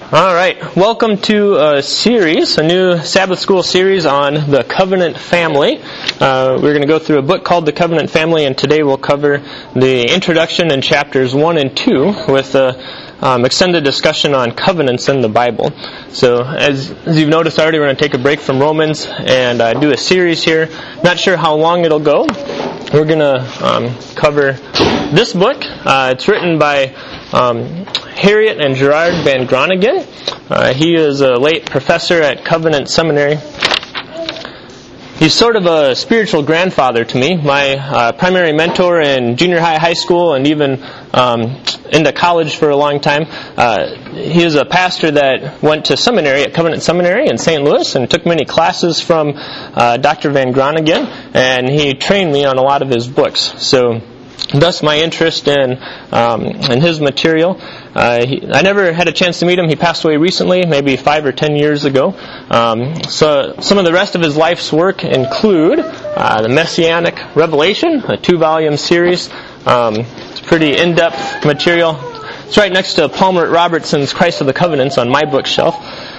All right, welcome to a series, a new Sabbath School series on the Covenant Family. We're going to go through a book called The Covenant Family, and today we'll cover the introduction in chapters 1 and 2 with an extended discussion on covenants in the Bible. So as you've noticed already, we're going to take a break from Romans and do a series here. Not sure how long it'll go. We're going to cover this book. It's written by Harriet and Gerard Van Groningen. He is a late professor at Covenant Seminary. He's sort of a spiritual grandfather to me. My primary mentor in junior high school, and even into college for a long time. He is a pastor that went to seminary at Covenant Seminary in St. Louis and took many classes from Dr. Van Groningen, and he trained me on a lot of his books. So thus my interest in his material. I never had a chance to meet him. He passed away recently, maybe 5 or 10 years ago. So some of the rest of his life's work include the Messianic Revelation, a 2-volume series. It's pretty in-depth material. It's right next to Palmer Robertson's Christ of the Covenants on my bookshelf.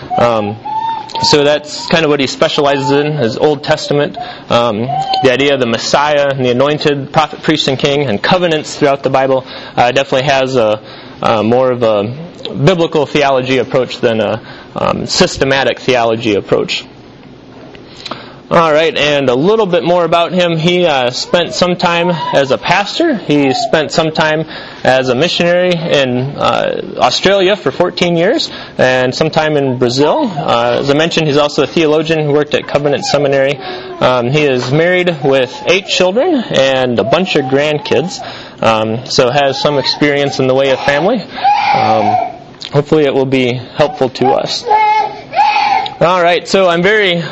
So that's kind of what he specializes in, his Old Testament, the idea of the Messiah and the anointed prophet, priest, and king, and covenants throughout the Bible. Definitely has more of a biblical theology approach than a systematic theology approach. All right, and a little bit more about him. He spent some time as a pastor. He spent some time as a missionary in Australia for 14 years, and some time in Brazil. As I mentioned, he's also a theologian who worked at Covenant Seminary. He is married with 8 children and a bunch of grandkids, so has some experience in the way of family. Hopefully it will be helpful to us. All right, so I'm very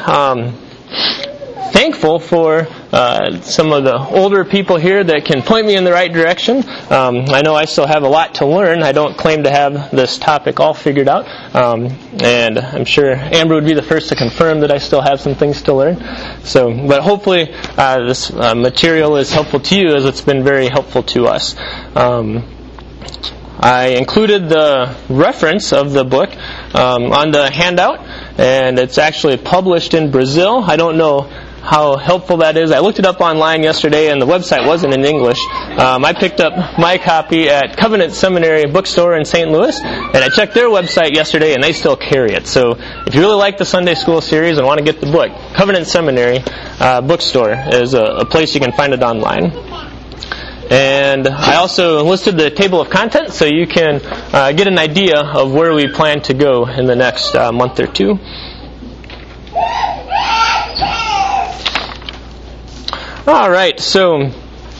thankful for some of the older people here that can point me in the right direction. I know I still have a lot to learn. I don't claim to have this topic all figured out. And I'm sure Amber would be the first to confirm that I still have some things to learn. But hopefully this material is helpful to you, as it's been very helpful to us. I included the reference of the book on the handout, and it's actually published in Brazil. I don't know how helpful that is. I looked it up online yesterday, and the website wasn't in English. I picked up my copy at Covenant Seminary bookstore in St. Louis, and I checked their website yesterday, and they still carry it. So if you really like the Sunday School series and want to get the book, Covenant Seminary bookstore is a place you can find it online. And I also listed the table of contents so you can get an idea of where we plan to go in the next month or two. All right, so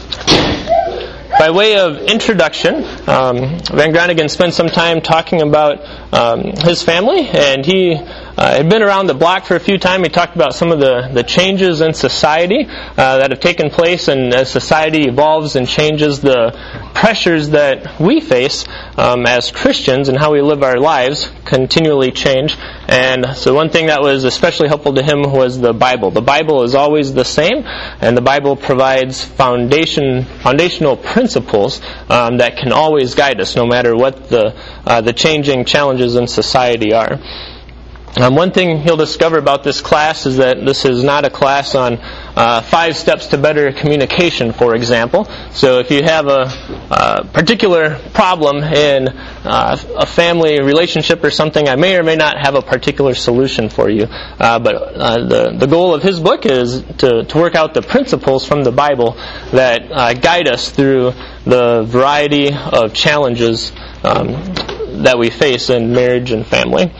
by way of introduction, Van Groningen spent some time talking about his family, and he had been around the block for a few times. He talked about some of the changes in society that have taken place, and as society evolves and changes, the pressures that we face as Christians and how we live our lives continually change. And so one thing that was especially helpful to him was the Bible. The Bible is always the same, and the Bible provides foundational principles that can always guide us, no matter what the changing challenges in society are. One thing you'll discover about this class is that this is not a class on 5 steps to better communication, for example. So if you have a particular problem in a family relationship or something, I may or may not have a particular solution for you. But the goal of his book is to work out the principles from the Bible that guide us through the variety of challenges that we face in marriage and family.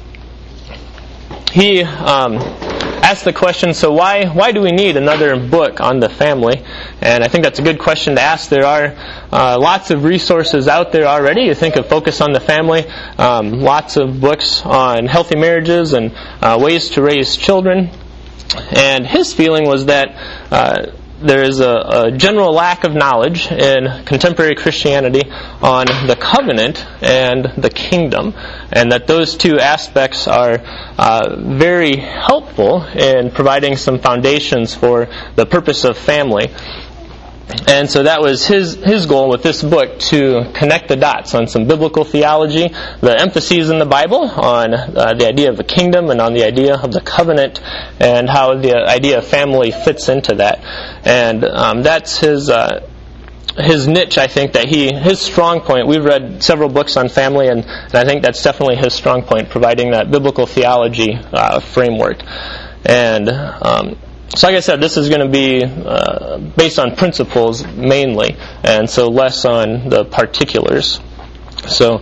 He asked the question, so why do we need another book on the family? And I think that's a good question to ask. There are lots of resources out there already. You think of Focus on the Family, lots of books on healthy marriages and ways to raise children. And his feeling was that there is a general lack of knowledge in contemporary Christianity on the covenant and the kingdom, and that those two aspects are very helpful in providing some foundations for the purpose of family. And so that was his goal with this book, to connect the dots on some biblical theology, the emphases in the Bible on the idea of the kingdom and on the idea of the covenant, and how the idea of family fits into that. And that's his niche, I think, his strong point. We've read several books on family, and I think that's definitely his strong point, providing that biblical theology framework. And so like I said, this is going to be based on principles mainly, and so less on the particulars. So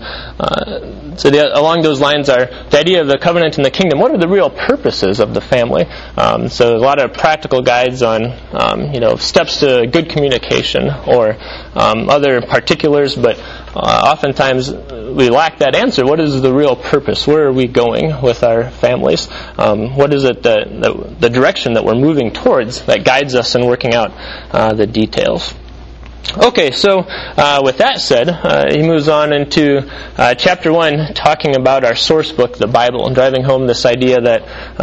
along those lines are the idea of the covenant and the kingdom. What are the real purposes of the family? So a lot of practical guides on steps to good communication, or other particulars, but oftentimes we lack that answer. What is the real purpose? Where are we going with our families? What is it the direction that we're moving towards that guides us in working out the details? Okay, so with that said, he moves on into chapter 1, talking about our source book, the Bible, and driving home this idea that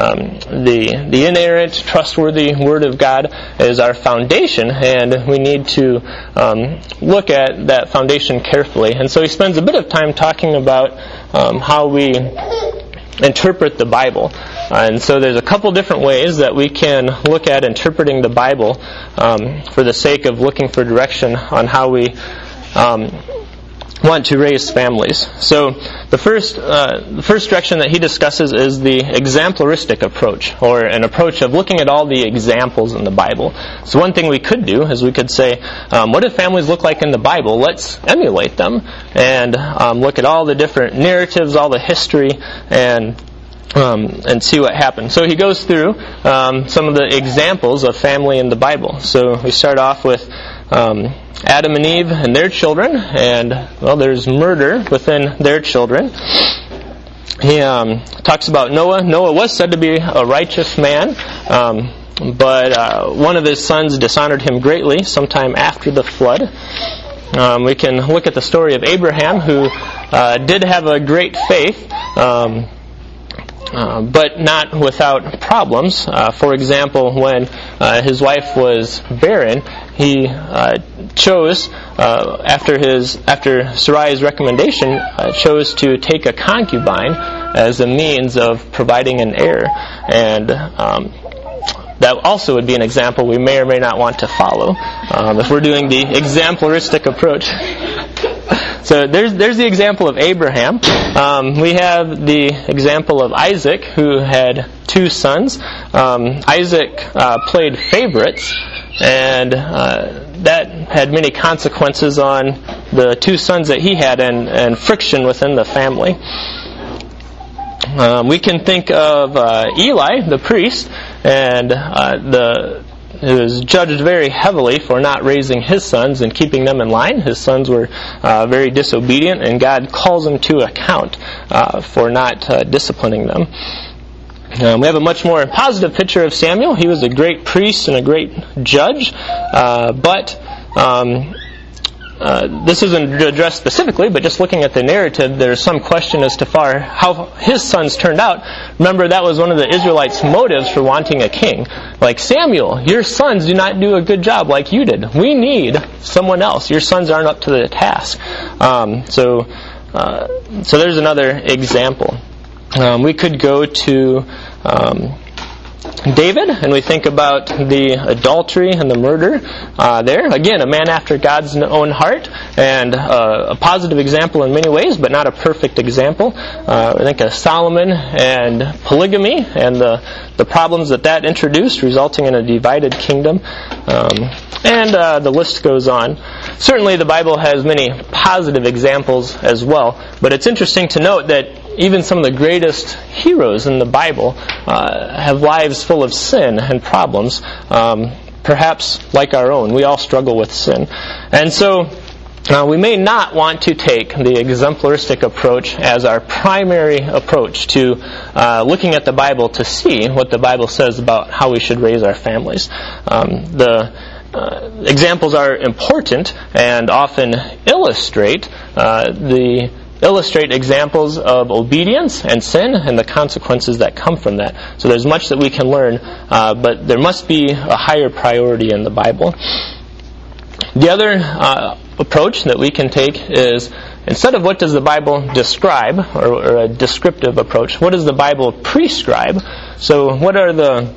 the inerrant, trustworthy Word of God is our foundation, and we need to look at that foundation carefully. And so he spends a bit of time talking about how we interpret the Bible. And so there's a couple different ways that we can look at interpreting the Bible for the sake of looking for direction on how we want to raise families. So the first direction that he discusses is the exemplaristic approach, or an approach of looking at all the examples in the Bible. So one thing we could do is we could say, what do families look like in the Bible? Let's emulate them and look at all the different narratives, all the history, and see what happens. So he goes through some of the examples of family in the Bible. So we start off with Adam and Eve and their children, and there's murder within their children. He talks about Noah. Noah was said to be a righteous man, but one of his sons dishonored him greatly sometime after the flood. We can look at the story of Abraham, who did have a great faith, but not without problems. For example, when his wife was barren, he chose, after Sarai's recommendation, chose to take a concubine as a means of providing an heir. And that also would be an example we may or may not want to follow if we're doing the exemplaristic approach. So there's the example of Abraham. We have the example of Isaac, who had two sons. Isaac played favorites, and that had many consequences on the two sons that he had, and friction within the family. We can think of Eli, the priest, and he was judged very heavily for not raising his sons and keeping them in line. His sons were very disobedient, and God calls him to account for not disciplining them. We have a much more positive picture of Samuel. He was a great priest and a great judge, but this isn't addressed specifically, but just looking at the narrative, there's some question as to how his sons turned out. Remember, that was one of the Israelites' motives for wanting a king. Like, Samuel, your sons do not do a good job like you did. We need someone else. Your sons aren't up to the task. So there's another example. We could go to David, and we think about the adultery and the murder there. Again, a man after God's own heart, and a positive example in many ways, but not a perfect example. I think of Solomon and polygamy, and the problems that introduced, resulting in a divided kingdom. And the list goes on. Certainly the Bible has many positive examples as well, but it's interesting to note that even some of the greatest heroes in the Bible have lives full of sin and problems, perhaps like our own. We all struggle with sin. And so we may not want to take the exemplaristic approach as our primary approach to looking at the Bible to see what the Bible says about how we should raise our families. Examples are important and often illustrate examples of obedience and sin and the consequences that come from that. So there's much that we can learn, but there must be a higher priority in the Bible. The other approach that we can take is, instead of what does the Bible describe, or a descriptive approach, what does the Bible prescribe? So what are the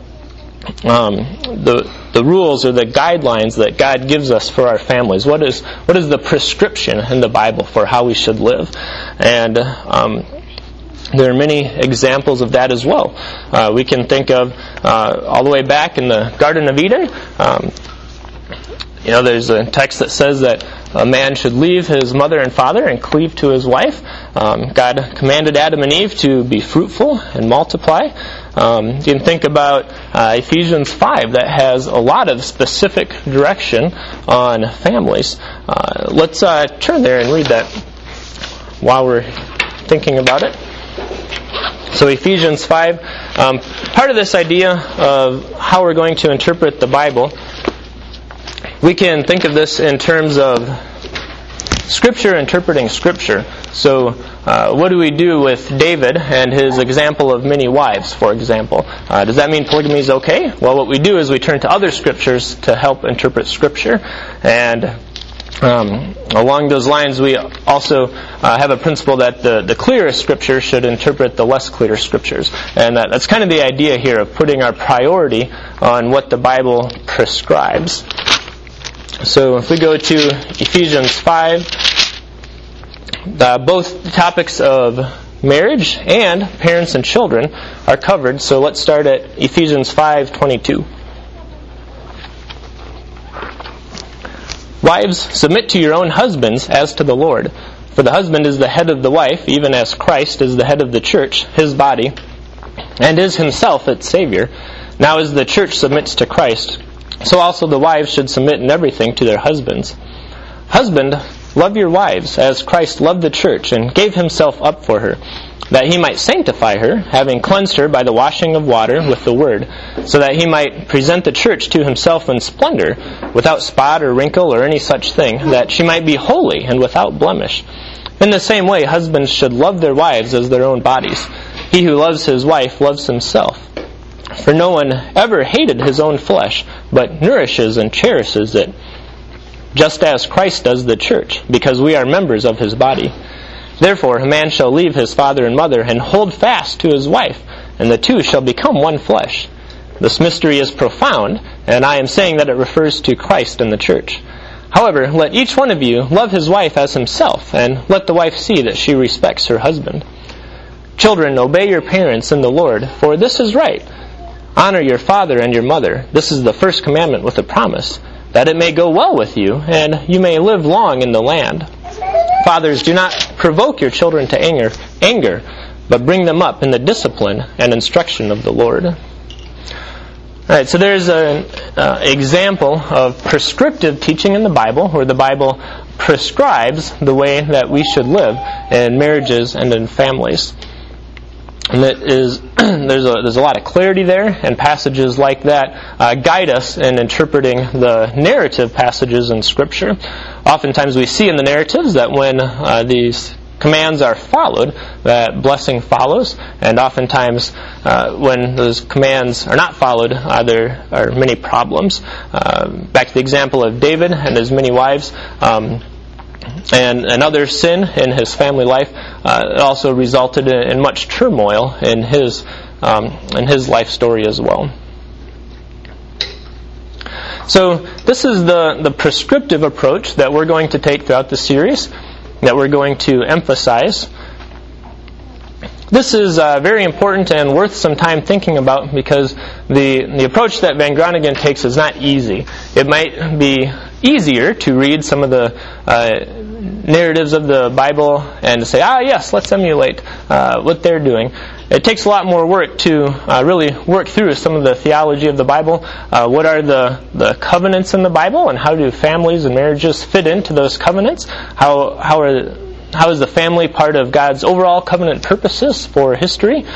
rules or the guidelines that God gives us for our families? What is the prescription in the Bible for how we should live? And there are many examples of that as well. We can think of all the way back in the Garden of Eden. There's a text that says that a man should leave his mother and father and cleave to his wife. God commanded Adam and Eve to be fruitful and multiply. You can think about Ephesians 5 that has a lot of specific direction on families. Let's turn there and read that while we're thinking about it. So Ephesians 5, part of this idea of how we're going to interpret the Bible, we can think of this in terms of Scripture interpreting Scripture. So what do we do with David and his example of many wives, for example? Does that mean polygamy is okay? Well, what we do is we turn to other Scriptures to help interpret Scripture. And along those lines, we also have a principle that the clearest Scripture should interpret the less clear Scriptures. And that's kind of the idea here of putting our priority on what the Bible prescribes. So if we go to Ephesians 5, both topics of marriage and parents and children are covered. So let's start at Ephesians 5:22. Wives, submit to your own husbands as to the Lord. For the husband is the head of the wife, even as Christ is the head of the church, his body, and is himself its Savior. Now as the church submits to Christ, so also the wives should submit in everything to their husbands. Husband, love your wives, as Christ loved the church and gave himself up for her, that he might sanctify her, having cleansed her by the washing of water with the word, so that he might present the church to himself in splendor, without spot or wrinkle or any such thing, that she might be holy and without blemish. In the same way, husbands should love their wives as their own bodies. He who loves his wife loves himself. For no one ever hated his own flesh, but nourishes and cherishes it, just as Christ does the church, because we are members of his body. Therefore, a man shall leave his father and mother, and hold fast to his wife, and the two shall become one flesh. This mystery is profound, and I am saying that it refers to Christ and the church. However, let each one of you love his wife as himself, and let the wife see that she respects her husband. Children, obey your parents in the Lord, for this is right. Honor your father and your mother. This is the first commandment with a promise, that it may go well with you, and you may live long in the land. Fathers, do not provoke your children to anger, but bring them up in the discipline and instruction of the Lord. All right, so there's an example of prescriptive teaching in the Bible, where the Bible prescribes the way that we should live in marriages and in families. And that is, there's a lot of clarity there, and passages like that guide us in interpreting the narrative passages in Scripture. Oftentimes we see in the narratives that when these commands are followed, that blessing follows, and oftentimes when those commands are not followed, there are many problems. Back to the example of David and his many wives, and another sin in his family life, it also resulted in much turmoil in his life story as well. So this is the prescriptive approach that we're going to take throughout the series, that we're going to emphasize. This is very important and worth some time thinking about, because the approach that Van Groningen takes is not easy. It might be easier to read some of the narratives of the Bible and to say, yes, let's emulate what they're doing. It takes a lot more work to really work through some of the theology of the Bible. What are the covenants in the Bible, and how do families and marriages fit into those covenants? How is the family part of God's overall covenant purposes for history?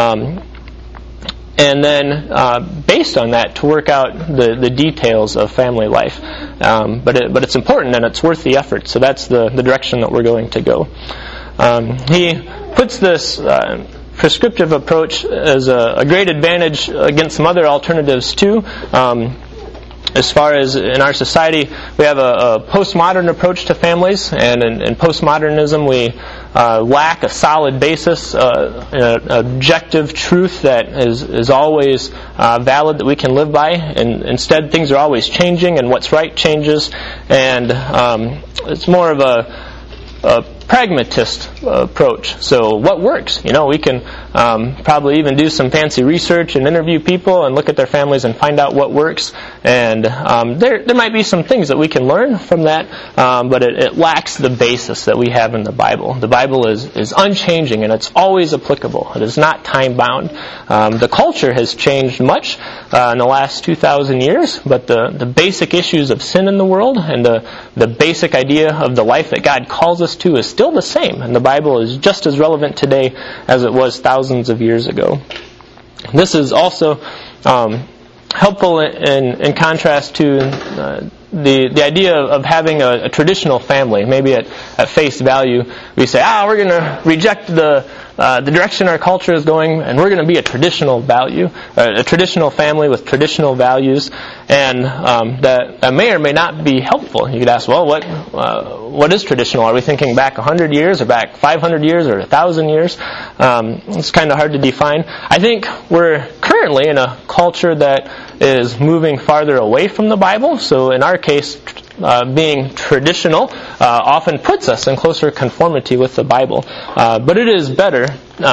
And then, based on that, to work out the details of family life. But it's important, and it's worth the effort. So that's the direction that we're going to go. He puts this prescriptive approach as a great advantage against some other alternatives too. as far as in our society, we have a postmodern approach to families, and in postmodernism we lack a solid basis, an objective truth that is always valid that we can live by. And instead, things are always changing, and what's right changes. And it's more of a pragmatist approach. So what works? We can probably even do some fancy research and interview people and look at their families and find out what works. And there might be some things that we can learn from that, but it lacks the basis that we have in the Bible. The Bible is unchanging, and it's always applicable. It is not time-bound. The culture has changed much in the last 2,000 years, but the basic issues of sin in the world and the basic idea of the life that God calls us to is still the same, and the Bible is just as relevant today as it was thousands of years ago. This is also helpful in contrast to the idea of having a traditional family. Maybe at face value, we say, we're going to reject the direction our culture is going, and we're going to be a traditional family with traditional values, and that may or may not be helpful. You could ask, well, what is traditional? Are we thinking back 100 years, or back 500 years, or 1,000 years? It's kind of hard to define. I think we're currently in a culture that is moving farther away from the Bible, so in our case, being traditional often puts us in closer conformity with the Bible. But it is better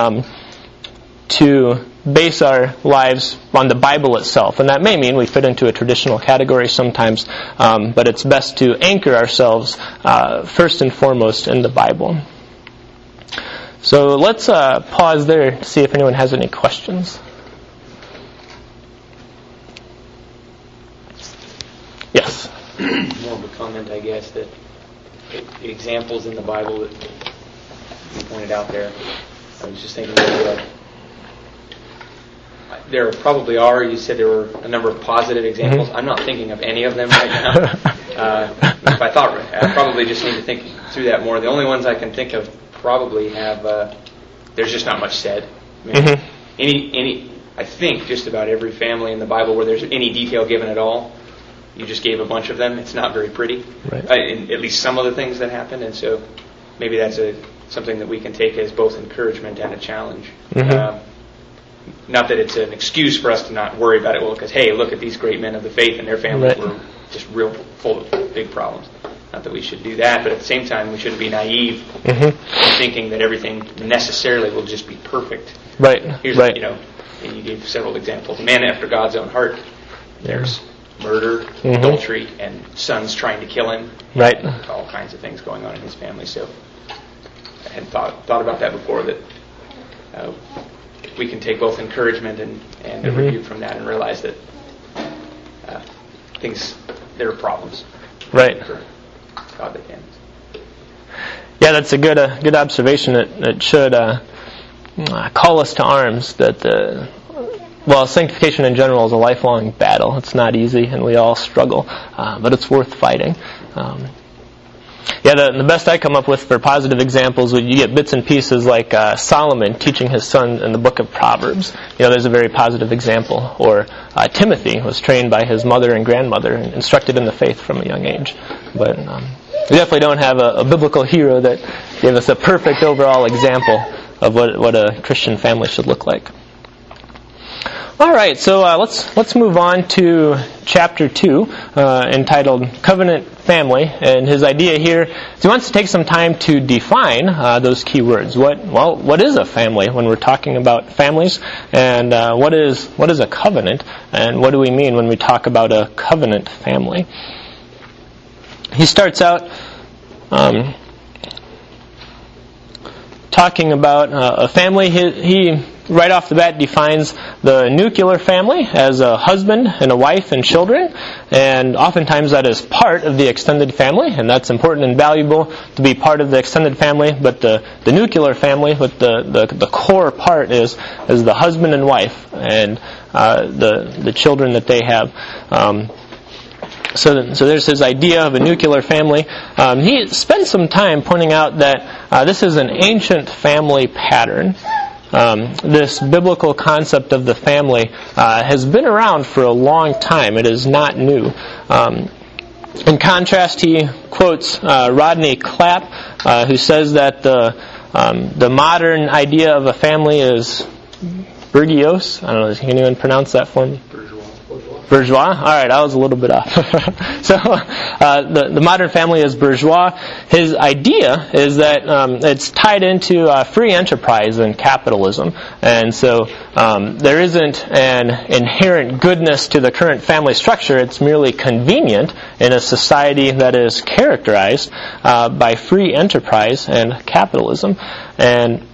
to base our lives on the Bible itself. And that may mean we fit into a traditional category sometimes, but it's best to anchor ourselves first and foremost in the Bible. So let's pause there to see if anyone has any questions. Yes? More of a comment, I guess, that the examples in the Bible that you pointed out there, I was just thinking that there probably are, you said there were a number of positive examples. Mm-hmm. I'm not thinking of any of them right now. If I thought, I probably just need to think through that more. The only ones I can think of probably have, there's just not much said. I mean, mm-hmm. I think just about every family in the Bible where there's any detail given at all, you just gave a bunch of them. It's not very pretty, right. At least some of the things that happened, and so maybe that's something that we can take as both encouragement and a challenge. Mm-hmm. Not that it's an excuse for us to not worry about it, because hey, look at these great men of the faith and their families were just real full of big problems. Not that we should do that, but at the same time, we shouldn't be naive in thinking that everything necessarily will just be perfect. Right. Here's, and you gave several examples. A man after God's own heart. There's murder, adultery, and sons trying to kill him. Right. All kinds of things going on in his family. So I hadn't thought about that before, that we can take both encouragement and a rebuke from that and realize that there are problems. Right. For godly families. Yeah, that's a good observation. It should call us to arms that sanctification in general is a lifelong battle. It's not easy, and we all struggle, but it's worth fighting. The best I come up with for positive examples, you get bits and pieces like Solomon teaching his son in the book of Proverbs. There's a very positive example. Or Timothy was trained by his mother and grandmother and instructed in the faith from a young age. But we definitely don't have a biblical hero that gave us a perfect overall example of what a Christian family should look like. All right, so let's move on to chapter 2, entitled Covenant Family. And his idea here is he wants to take some time to define those key words. What is a family when we're talking about families? And what is a covenant? And what do we mean when we talk about a covenant family? He starts out talking about a family. He right off the bat defines the nuclear family as a husband and a wife and children, and oftentimes that is part of the extended family, and that's important and valuable to be part of the extended family. But the nuclear family, with the core part is the husband and wife and the children that they have. So there's his idea of a nuclear family. He spends some time pointing out that this is an ancient family pattern. this biblical concept of the family has been around for a long time. It is not new. In contrast, he quotes Rodney Clapp, who says that the modern idea of a family is bourgeois. I don't know, can anyone pronounce that for me? Bourgeois? All right, I was a little bit off. So the modern family is bourgeois. His idea is that it's tied into free enterprise and capitalism. And so there isn't an inherent goodness to the current family structure. It's merely convenient in a society that is characterized by free enterprise and capitalism. And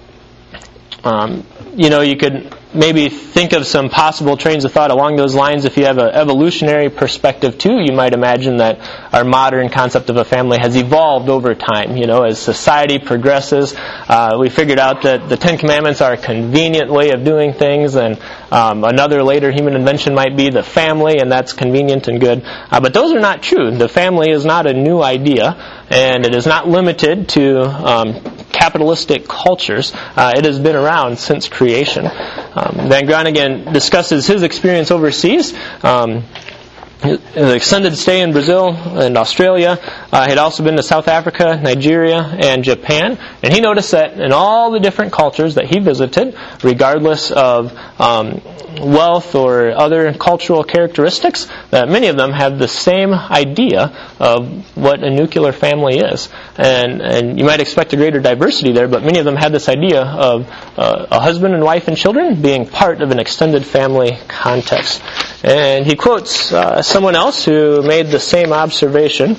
you could maybe think of some possible trains of thought along those lines. If you have an evolutionary perspective too, you might imagine that our modern concept of a family has evolved over time. As society progresses, we figured out that the Ten Commandments are a convenient way of doing things, and another later human invention might be the family, and that's convenient and good. But those are not true. The family is not a new idea, and it is not limited to capitalistic cultures. It has been around since creation. Van Groningen discusses his experience overseas. An extended stay in Brazil and Australia. He had also been to South Africa, Nigeria, and Japan. And he noticed that in all the different cultures that he visited, regardless of wealth or other cultural characteristics, that many of them have the same idea of what a nuclear family is. And you might expect a greater diversity there, but many of them had this idea of a husband and wife and children being part of an extended family context. And he quotes someone else who made the same observation.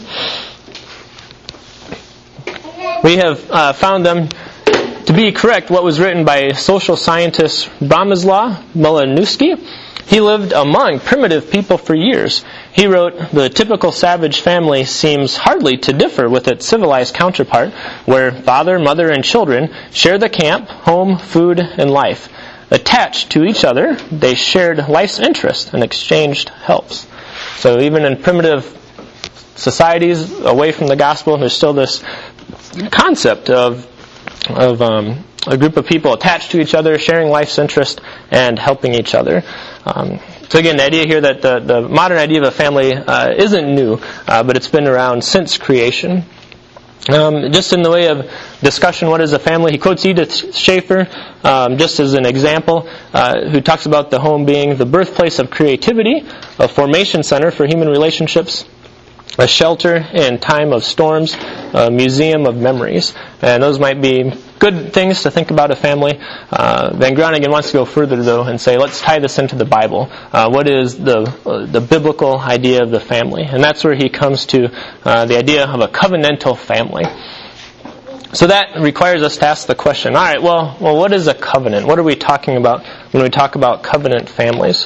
We have found them to be correct what was written by social scientist Bronislaw Malinowski. He lived among primitive people for years. He wrote, "The typical savage family seems hardly to differ with its civilized counterpart, where father, mother, and children share the camp, home, food, and life. Attached to each other, they shared life's interest and exchanged helps." So even in primitive societies away from the gospel, there's still this concept of a group of people attached to each other, sharing life's interest, and helping each other. So again, the idea here that the modern idea of a family isn't new, but it's been around since creation. Just in the way of discussion, what is a family? He quotes Edith Schaefer just as an example, who talks about the home being the birthplace of creativity, a formation center for human relationships, a shelter in time of storms, a museum of memories. And those might be good things to think about a family. Van Groningen wants to go further, though, and say, let's tie this into the Bible. What is the biblical idea of the family? And that's where he comes to the idea of a covenantal family. So that requires us to ask the question, all right, well, what is a covenant? What are we talking about when we talk about covenant families?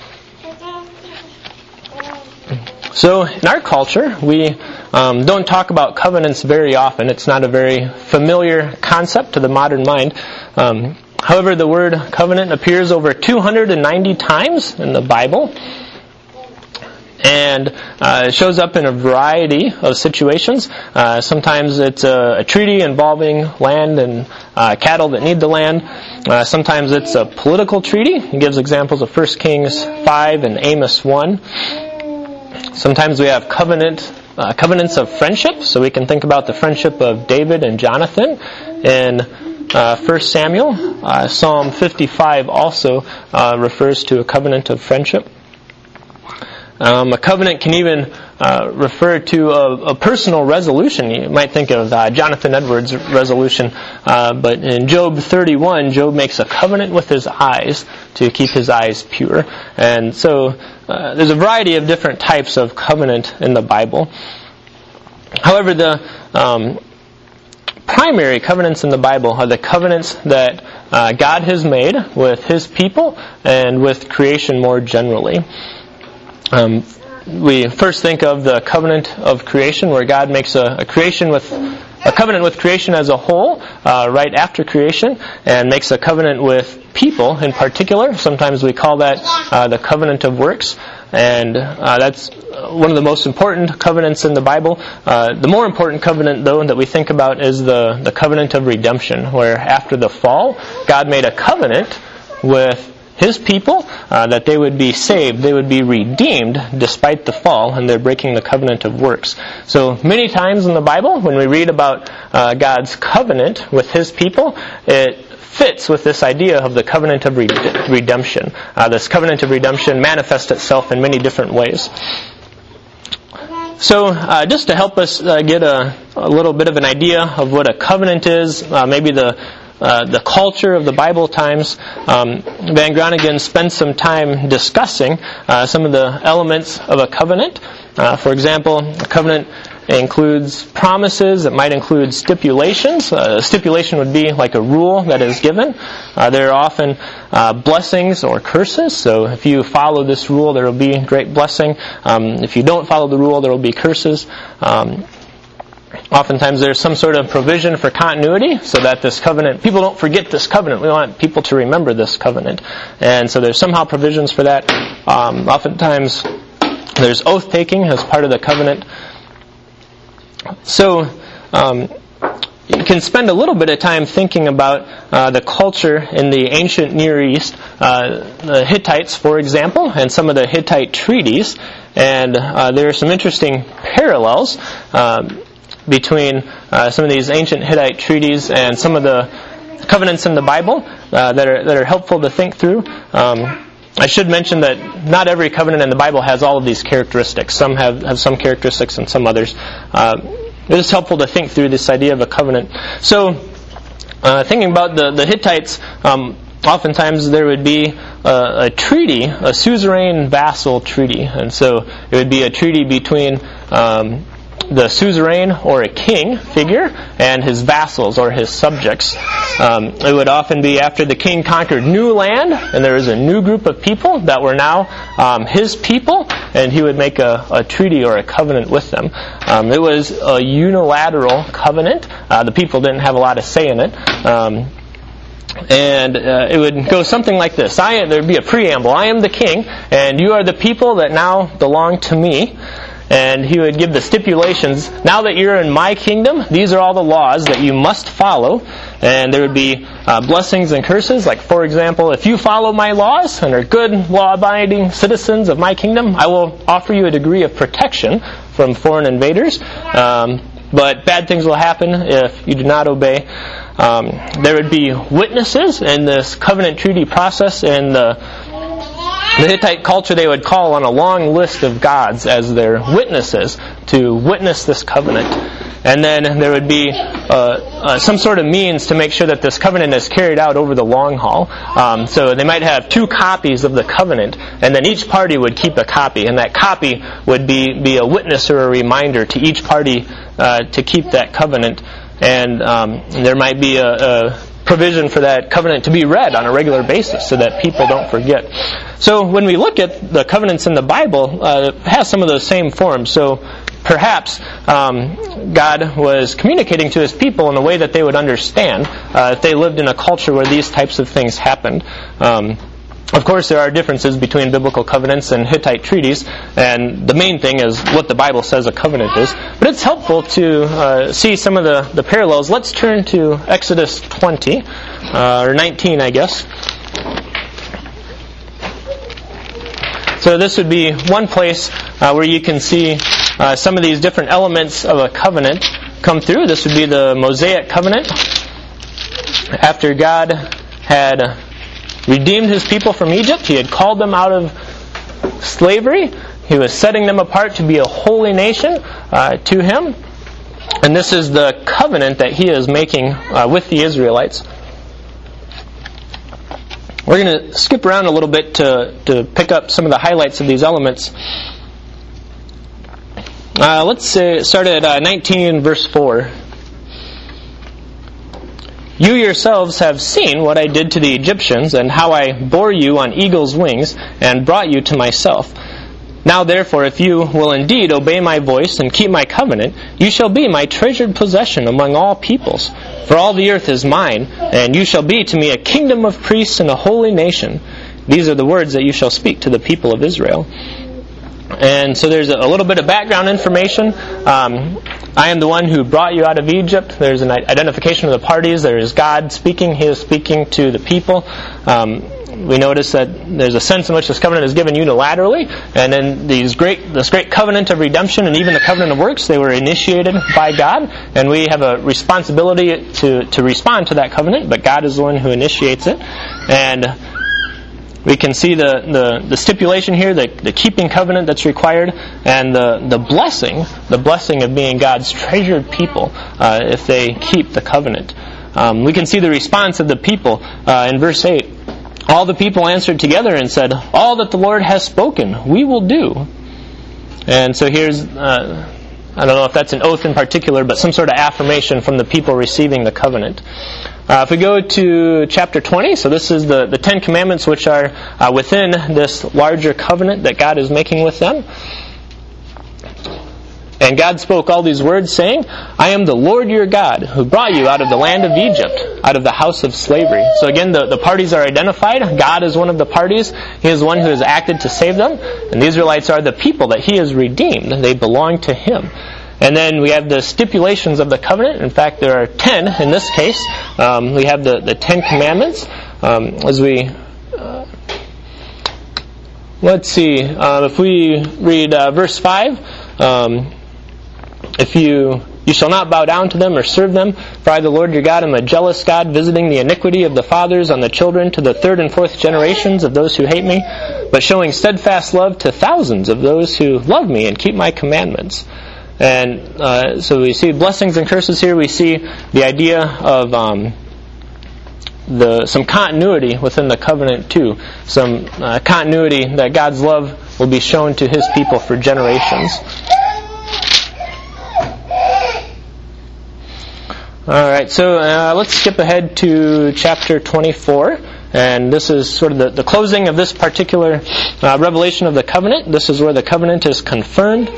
So in our culture, we don't talk about covenants very often. It's not a very familiar concept to the modern mind. However, the word covenant appears over 290 times in the Bible. And it shows up in a variety of situations. Sometimes it's a treaty involving land and cattle that need the land. Sometimes it's a political treaty. It gives examples of 1 Kings 5 and Amos 1. Sometimes we have covenants of friendship. So we can think about the friendship of David and Jonathan in 1 Samuel. Psalm 55 also refers to a covenant of friendship. A covenant can even refer to a personal resolution. You might think of Jonathan Edwards' resolution, but in Job 31, Job makes a covenant with his eyes to keep his eyes pure. And so there's a variety of different types of covenant in the Bible. However, the primary covenants in the Bible are the covenants that God has made with His people and with creation more generally. We first think of the covenant of creation, where God makes a covenant with creation as a whole right after creation, and makes a covenant with people in particular. Sometimes we call that the covenant of works. And that's one of the most important covenants in the Bible. The more important covenant, though, that we think about is the covenant of redemption, where after the fall, God made a covenant with His people that they would be saved, they would be redeemed despite the fall, and they're breaking the covenant of works. So many times in the Bible, when we read about God's covenant with His people, it fits with this idea of the covenant of redemption. This covenant of redemption manifests itself in many different ways. So just to help us get a little bit of an idea of what a covenant is, maybe the culture of the Bible times, Van Groningen spends some time discussing some of the elements of a covenant. For example, a covenant includes promises. It might include stipulations. A stipulation would be like a rule that is given. There are often blessings or curses. So if you follow this rule, there will be great blessing. If you don't follow the rule, there will be curses. Oftentimes there's some sort of provision for continuity so that this covenant, people don't forget this covenant. We want people to remember this covenant. And so there's somehow provisions for that. Oftentimes there's oath-taking as part of the covenant. So you can spend a little bit of time thinking about the culture in the ancient Near East, the Hittites, for example, and some of the Hittite treaties. And there are some interesting parallels between some of these ancient Hittite treaties and some of the covenants in the Bible that are helpful to think through. I should mention that not every covenant in the Bible has all of these characteristics. Some have some characteristics and some others. It is helpful to think through this idea of a covenant. So, thinking about the Hittites, oftentimes there would be a treaty, a suzerain vassal treaty. And so it would be a treaty between the suzerain or a king figure and his vassals or his subjects. It would often be after the king conquered new land and there was a new group of people that were now his people, and he would make a treaty or a covenant with them. It was a unilateral covenant. The people didn't have a lot of say in it. And it would go something like this. There would be a preamble. I am the king, and you are the people that now belong to me. And he would give the stipulations. Now that you're in my kingdom, these are all the laws that you must follow. And there would be blessings and curses. Like, for example, if you follow my laws and are good, law-abiding citizens of my kingdom, I will offer you a degree of protection from foreign invaders. But bad things will happen if you do not obey. There would be witnesses in this covenant treaty process. In the Hittite culture, they would call on a long list of gods as their witnesses to witness this covenant. And then there would be some sort of means to make sure that this covenant is carried out over the long haul. So they might have 2 copies of the covenant, and then each party would keep a copy. And that copy would be a witness or a reminder to each party to keep that covenant. And there might be a provision for that covenant to be read on a regular basis so that people don't forget. So when we look at the covenants in the Bible, it has some of those same forms. So perhaps God was communicating to His people in a way that they would understand if they lived in a culture where these types of things happened. Of course, there are differences between biblical covenants and Hittite treaties, and the main thing is what the Bible says a covenant is. But it's helpful to see some of the parallels. Let's turn to Exodus 20, or 19, I guess. So this would be one place where you can see some of these different elements of a covenant come through. This would be the Mosaic covenant. After God had redeemed His people from Egypt, He had called them out of slavery. He was setting them apart to be a holy nation to Him. And this is the covenant that He is making with the Israelites. We're going to skip around a little bit to pick up some of the highlights of these elements. Let's start at 19 verse 4. You yourselves have seen what I did to the Egyptians, and how I bore you on eagle's wings, and brought you to myself. Now therefore, if you will indeed obey my voice, and keep my covenant, you shall be my treasured possession among all peoples. For all the earth is mine, and you shall be to me a kingdom of priests and a holy nation. These are the words that you shall speak to the people of Israel. And so there's a little bit of background information. I am the one who brought you out of Egypt. There's an identification of the parties. There is God speaking. He is speaking to the people. We notice that there's a sense in which this covenant is given unilaterally, and then this great covenant of redemption and even the covenant of works, they were initiated by God, and we have a responsibility to respond to that covenant, but God is the one who initiates it. And we can see the stipulation here, the keeping covenant that's required, and the blessing of being God's treasured people if they keep the covenant. We can see the response of the people in verse 8. All the people answered together and said, "All that the Lord has spoken, we will do." And so here's, I don't know if that's an oath in particular, but some sort of affirmation from the people receiving the covenant. If we go to chapter 20, so this is the Ten Commandments which are within this larger covenant that God is making with them. And God spoke all these words, saying, "I am the Lord your God, who brought you out of the land of Egypt, out of the house of slavery." So again, the parties are identified. God is one of the parties. He is the one who has acted to save them. And the Israelites are the people that He has redeemed. They belong to Him. And then we have the stipulations of the covenant. In fact, there are 10 in this case. We have the 10 Commandments. As we... let's see. If we read verse 5... If you shall not bow down to them or serve them, for I, the Lord your God, am a jealous God, visiting the iniquity of the fathers on the children to the 3rd and 4th generations of those who hate me, but showing steadfast love to thousands of those who love me and keep my commandments. And so we see blessings and curses here. We see the idea of some continuity within the covenant too. Some continuity that God's love will be shown to His people for generations. Alright, so let's skip ahead to chapter 24. And this is sort of the closing of this particular revelation of the covenant. This is where the covenant is confirmed.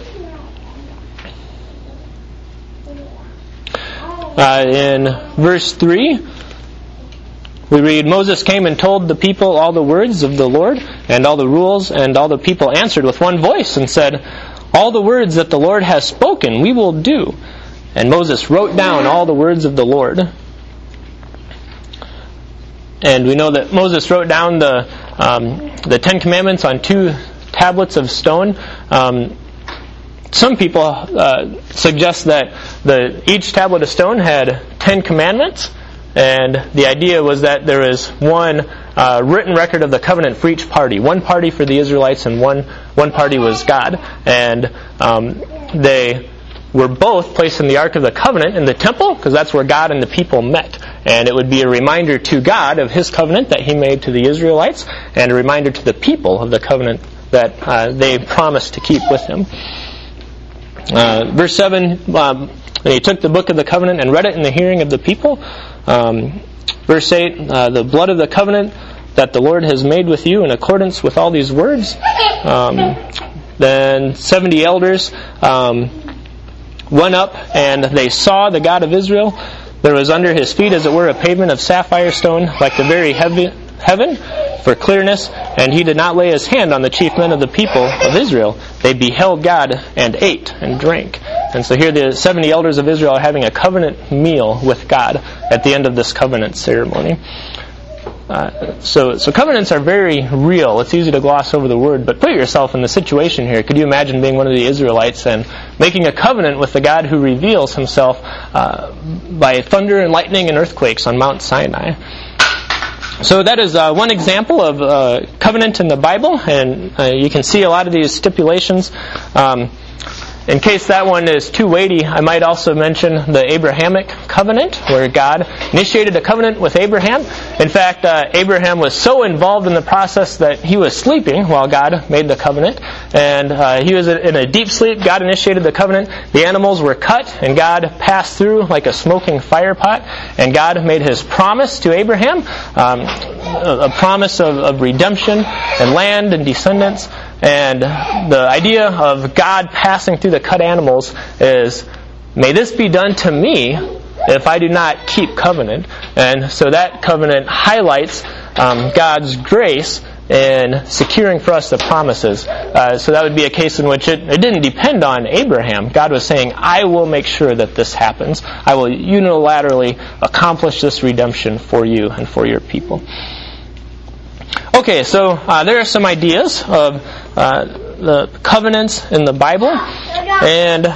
In verse 3, we read, "Moses came and told the people all the words of the Lord and all the rules, and all the people answered with one voice and said, 'All the words that the Lord has spoken we will do.' And Moses wrote down all the words of the Lord." And we know that Moses wrote down the 10 Commandments on 2 tablets of stone. Some people suggest that each tablet of stone had 10 commandments, and the idea was that there is one written record of the covenant for each party. One party for the Israelites, and one party was God. And they were both placed in the Ark of the Covenant in the temple, because that's where God and the people met. And it would be a reminder to God of His covenant that He made to the Israelites, and a reminder to the people of the covenant that they promised to keep with Him. Verse 7, and he took the book of the covenant and read it in the hearing of the people. Verse 8, the blood of the covenant that the Lord has made with you in accordance with all these words. Then 70 elders went up, and they saw the God of Israel. There was under His feet, as it were, a pavement of sapphire stone, like the very heaven, for clearness. And He did not lay His hand on the chief men of the people of Israel. They beheld God and ate and drank. And so here the 70 elders of Israel are having a covenant meal with God at the end of this covenant ceremony. So covenants are very real. It's easy to gloss over the word, but put yourself in the situation here. Could you imagine being one of the Israelites and making a covenant with the God who reveals Himself by thunder and lightning and earthquakes on Mount Sinai? So that is one example of covenant in the Bible, and you can see a lot of these stipulations. In case that one is too weighty, I might also mention the Abrahamic covenant, where God initiated a covenant with Abraham. In fact, Abraham was so involved in the process that he was sleeping while God made the covenant. And he was in a deep sleep. God initiated the covenant. The animals were cut, and God passed through like a smoking fire pot. And God made His promise to Abraham, a promise of redemption and land and descendants. And the idea of God passing through the cut animals is, may this be done to me if I do not keep covenant. And so that covenant highlights God's grace in securing for us the promises. So that would be a case in which it didn't depend on Abraham. God was saying, I will make sure that this happens. I will unilaterally accomplish this redemption for you and for your people. Okay, so there are some ideas of the covenants in the Bible. And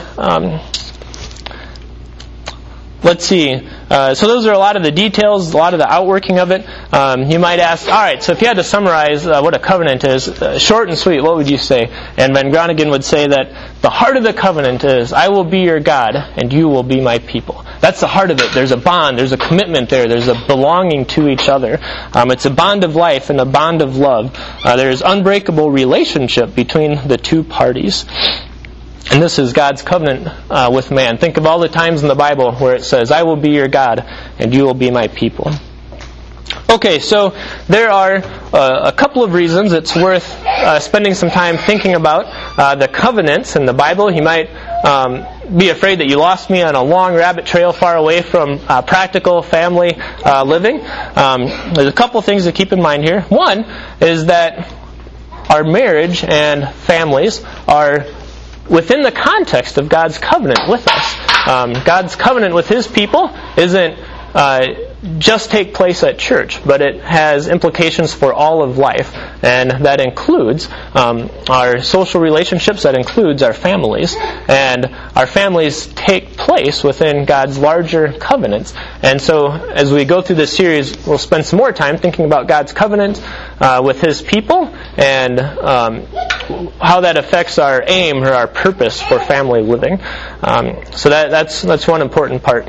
let's see. So those are a lot of the details, a lot of the outworking of it. You might ask, all right, so if you had to summarize what a covenant is, short and sweet, what would you say? And Van Groningen would say that the heart of the covenant is, I will be your God, and you will be my people. That's the heart of it. There's a bond, there's a commitment there, there's a belonging to each other. It's a bond of life and a bond of love. There's unbreakable relationship between the two parties. And this is God's covenant with man. Think of all the times in the Bible where it says, I will be your God, and you will be my people. Okay, so there are a couple of reasons it's worth spending some time thinking about the covenants in the Bible. You might be afraid that you lost me on a long rabbit trail far away from practical family living. There's a couple things to keep in mind here. One is that our marriage and families are within the context of God's covenant with us. God's covenant with His people isn't just take place at church, but it has implications for all of life, and that includes our social relationships, that includes our families, and our families take place within God's larger covenants. And so as we go through this series, we'll spend some more time thinking about God's covenant with His people and how that affects our aim or our purpose for family living. So that's one important part.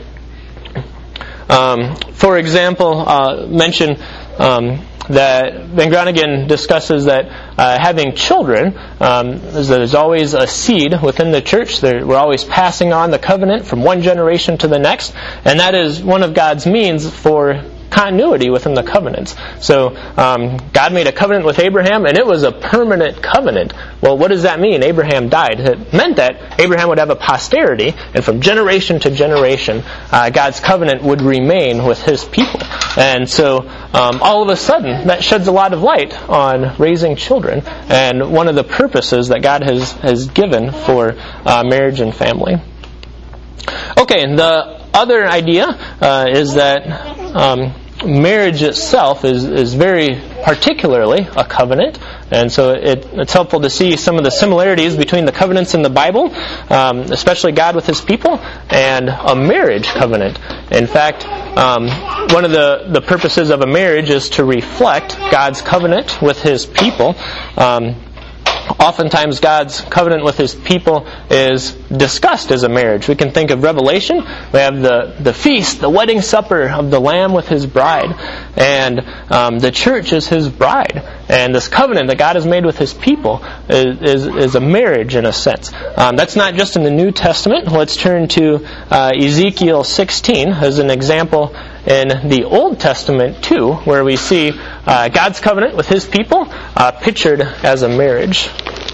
For example, mention that Van Groningen discusses that having children, there's always a seed within the church. We're always passing on the covenant from one generation to the next, and that is one of God's means for continuity within the covenants. So God made a covenant with Abraham, and it was a permanent covenant. Well, what does that mean? Abraham died. It meant that Abraham would have a posterity, and from generation to generation, God's covenant would remain with His people. And so all of a sudden, that sheds a lot of light on raising children, and one of the purposes that God has given for marriage and family. Okay, the other idea is that marriage itself is very particularly a covenant, and so it's helpful to see some of the similarities between the covenants in the Bible, especially God with His people, and a marriage covenant. In fact, one of the purposes of a marriage is to reflect God's covenant with His people. Oftentimes God's covenant with His people is discussed as a marriage. We can think of Revelation. We have the feast, the wedding supper of the Lamb with His bride. And the church is His bride. And this covenant that God has made with His people is a marriage in a sense. That's not just in the New Testament. Let's turn to Ezekiel 16 as an example in the Old Testament too, where we see God's covenant with His people pictured as a marriage.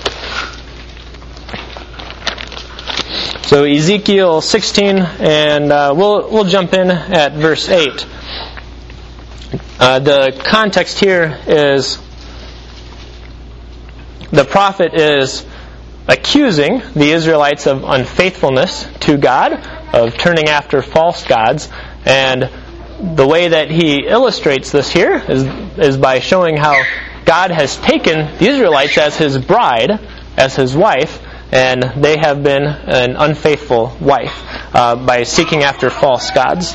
So Ezekiel 16, and we'll jump in at verse 8. The context here is the prophet is accusing the Israelites of unfaithfulness to God, of turning after false gods, and the way that he illustrates this here is by showing how God has taken the Israelites as His bride, as His wife, and they have been an unfaithful wife by seeking after false gods.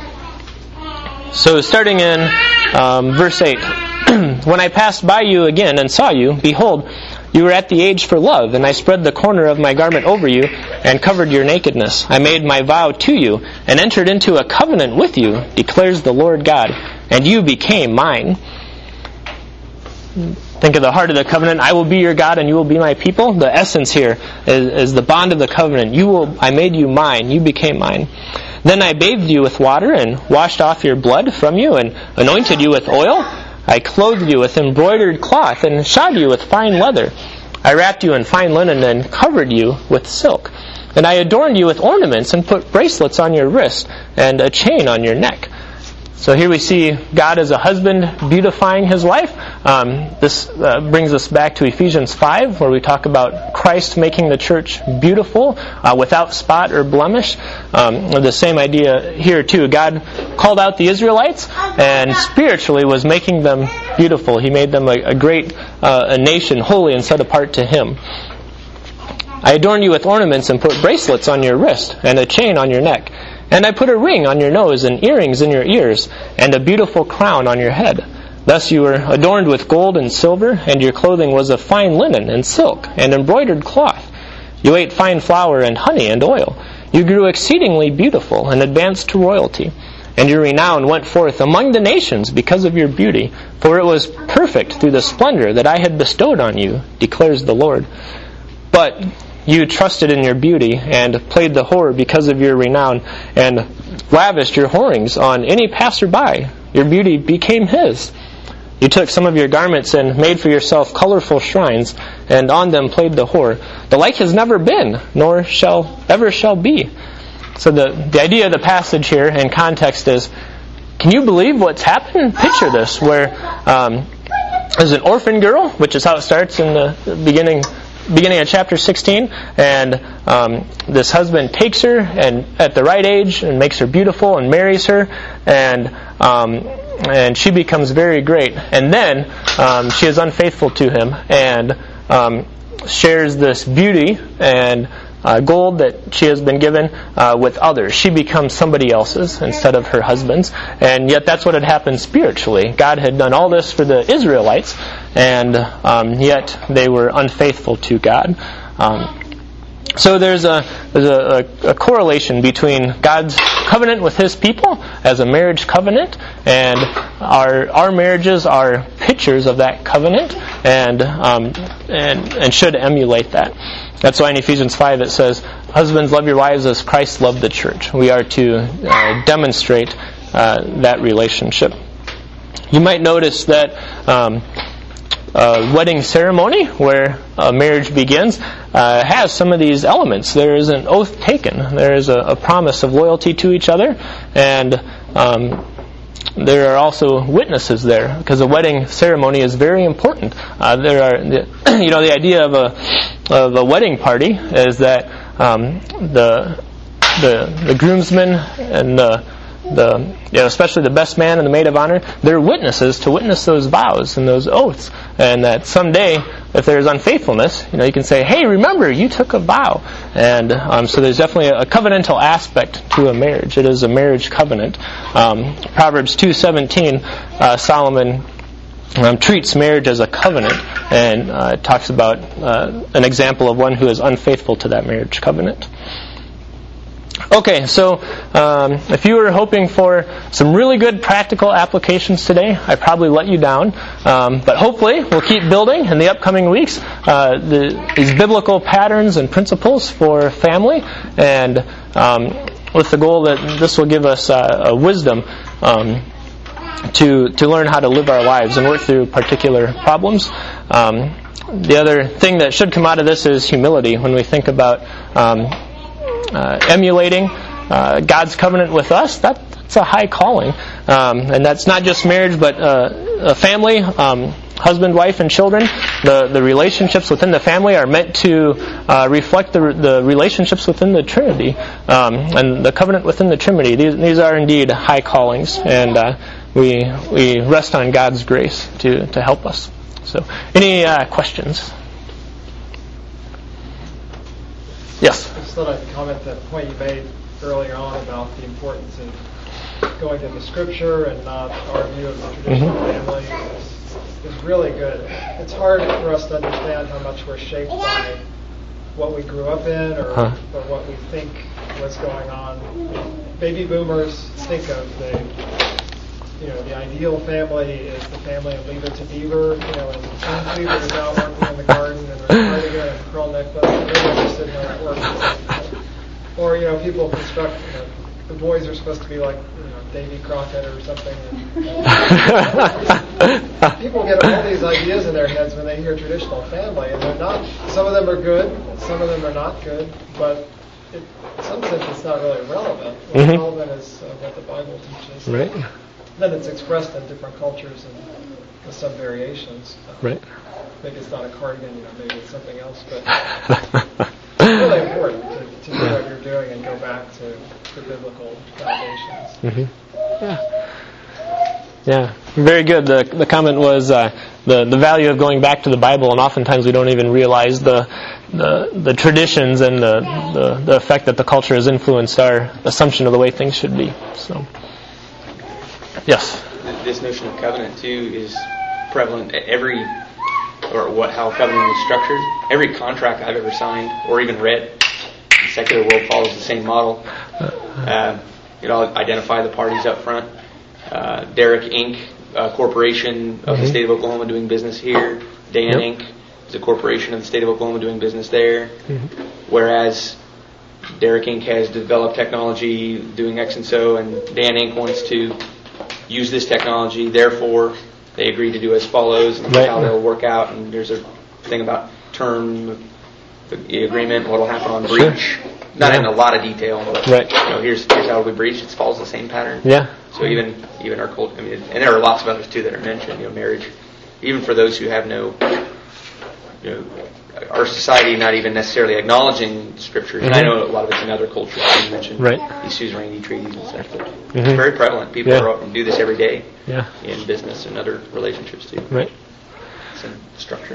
So starting in verse 8, When I passed by you again and saw you, behold, you were at the age for love, and I spread the corner of my garment over you and covered your nakedness. I made my vow to you and entered into a covenant with you, declares the Lord God, and you became mine. Think of the heart of the covenant. I will be your God and you will be my people. The essence here is the bond of the covenant. I made you mine. You became mine. Then I bathed you with water and washed off your blood from you and anointed you with oil. I clothed you with embroidered cloth and shod you with fine leather. I wrapped you in fine linen and covered you with silk. And I adorned you with ornaments and put bracelets on your wrist and a chain on your neck. So here we see God as a husband beautifying his wife. This brings us back to Ephesians 5, where we talk about Christ making the church beautiful, without spot or blemish. The same idea here too. God called out the Israelites and spiritually was making them beautiful. He made them a great a nation, holy and set apart to Him. I adorned you with ornaments and put bracelets on your wrist and a chain on your neck. And I put a ring on your nose and earrings in your ears and a beautiful crown on your head. Thus you were adorned with gold and silver, and your clothing was of fine linen and silk and embroidered cloth. You ate fine flour and honey and oil. You grew exceedingly beautiful and advanced to royalty. And your renown went forth among the nations because of your beauty, for it was perfect through the splendor that I had bestowed on you, declares the Lord. But you trusted in your beauty and played the whore because of your renown and lavished your whorings on any passerby. Your beauty became his. You took some of your garments and made for yourself colorful shrines, and on them played the whore. The like has never been, nor ever shall be. So the idea of the passage here in context is, can you believe what's happened? Picture this, where there's an orphan girl, which is how it starts in the beginning of chapter 16, and this husband takes her and at the right age and makes her beautiful and marries her, and she becomes very great. And then she is unfaithful to him and shares this beauty and gold that she has been given with others. She becomes somebody else's instead of her husband's. And yet that's what had happened spiritually. God had done all this for the Israelites, and yet they were unfaithful to God. So there's a correlation between God's covenant with His people as a marriage covenant, and our marriages are pictures of that covenant, and should emulate that. That's why in Ephesians 5 it says, "Husbands, love your wives as Christ loved the church." We are to demonstrate that relationship. You might notice that a wedding ceremony, where a marriage begins, has some of these elements. There is an oath taken. There is a promise of loyalty to each other, and there are also witnesses there, because a wedding ceremony is very important. There are, the idea of a wedding party is that the groomsmen and especially the best man and the maid of honor, they're witnesses to witness those vows and those oaths, and that someday, if there's unfaithfulness, you can say, "Hey, remember, you took a vow." And so there's definitely a covenantal aspect to a marriage. It is a marriage covenant. Proverbs 2:17, Solomon treats marriage as a covenant, and talks about an example of one who is unfaithful to that marriage covenant. Okay, so if you were hoping for some really good practical applications today, I probably let you down. But hopefully we'll keep building in the upcoming weeks these biblical patterns and principles for family, and with the goal that this will give us a wisdom to learn how to live our lives and work through particular problems. The other thing that should come out of this is humility. When we think about emulating God's covenant with us, that's a high calling. And that's not just marriage, but a family, husband, wife, and children. The relationships within the family are meant to reflect the relationships within the Trinity, and the covenant within the Trinity. These are indeed high callings, and we rest on God's grace to help us. So, any questions? Yes? I just thought I'd comment that point you made earlier on about the importance of going to the Scripture and not our view of the traditional family is really good. It's hard for us to understand how much we're shaped by what we grew up in or what we think was going on. Baby boomers think of the ideal family is the family of Leave It to Beaver, and June Cleaver is out working in the garden, and there's cardigan and curl neck button, and they're just sitting there at work. Or, people construct, the boys are supposed to be like, Davy Crockett or something. People get all these ideas in their heads when they hear traditional family, and they're not, some of them are good, some of them are not good, but in some sense it's not really relevant. What's relevant is what the Bible teaches. Right. then it's expressed in different cultures and with some variations. Right. Maybe it's not a cardigan, maybe it's something else, but it's really important to do what you're doing and go back to the biblical foundations. Mm-hmm. Yeah, very good. The comment was the value of going back to the Bible, and oftentimes we don't even realize the traditions and the effect that the culture has influenced our assumption of the way things should be. So, yes. This notion of covenant too is prevalent at how covenant is structured. Every contract I've ever signed or even read, the secular world follows the same model. Identify the parties up front. Derrick Inc., a corporation of the state of Oklahoma doing business here. Dan Inc. is a corporation of the state of Oklahoma doing business there. Whereas Derrick Inc. has developed technology doing X and so, and Dan Inc. wants to use this technology, therefore they agree to do as follows, and how they'll work out. And there's a thing about term, the agreement, what will happen on breach. Sure. Not in a lot of detail, but here's how we breach. It follows the same pattern. Yeah. So even our culture, and there are lots of others too that are mentioned. Marriage, even for those who have no, our society not even necessarily acknowledging scriptures. And I know a lot of it's in other cultures. You mentioned these suzerainty treaties and stuff. It's very prevalent. People do this every day in business and other relationships too. Right. It's in structure.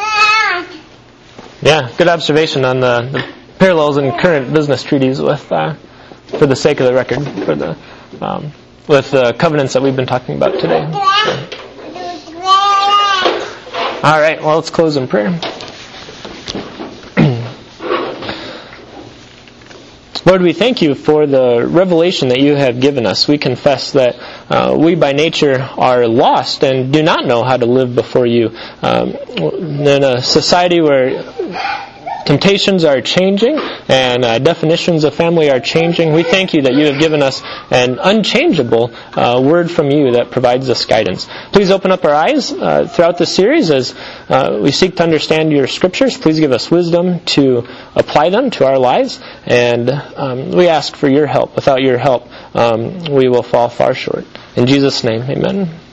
Yeah, good observation on the parallels in current business treaties with, for the sake of the record, with the covenants that we've been talking about today. So. All right, well, let's close in prayer. Lord, we thank you for the revelation that you have given us. We confess that we by nature are lost and do not know how to live before you. In a society where temptations are changing and definitions of family are changing, we thank you that you have given us an unchangeable word from you that provides us guidance. Please open up our eyes throughout this series as we seek to understand your scriptures. Please give us wisdom to apply them to our lives, and we ask for your help. Without your help, we will fall far short. In Jesus' name, amen.